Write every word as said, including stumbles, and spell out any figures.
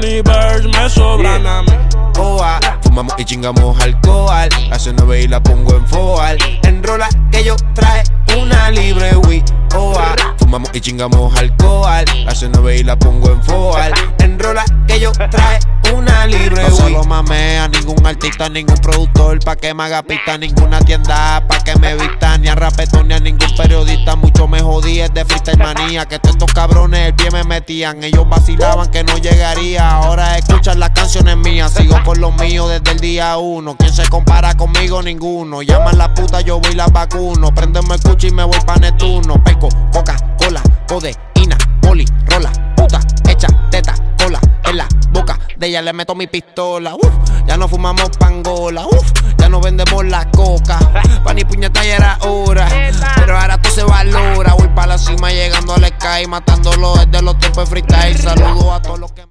universe me sobran a mí. Oa, fumamos y chingamos alcohol. La C nueve y la pongo en foal. Enrola que yo traje una libre Wii. Oa, fumamos y chingamos alcohol. La C nueve y la pongo en foal. Enrola que yo traje una libre Wii. No se lo mamé a ningún artista, ningún productor pa' que me haga pista, ninguna tienda pa' que me vista, ni a rapetón ni a ningún periodista. Mucho me jodí, es de freestyle manía, que todos estos cabrones el pie me metían. Ellos vacilaban que no llegaría, ahora escuchan las canciones mías. Sigo con los míos desde el día uno. ¿Quién se compara conmigo? Ninguno. Llaman la puta, yo voy y las vacuno. Prendeme el cuchi y me voy pa' Neptuno. Peco, Coca-Cola, codeína, poli, rola, puta, hecha, teta, cola, en la boca de ella le meto mi pistola. Uf, ya no fumamos pangola, uf, ya no vendemos la coca. Pa' ni puñeta ya era hora, pero ahora tú se valora. Voy pa' la cima llegando al sky, matándolo desde los tiempos de freestyle. Saludo a todos los que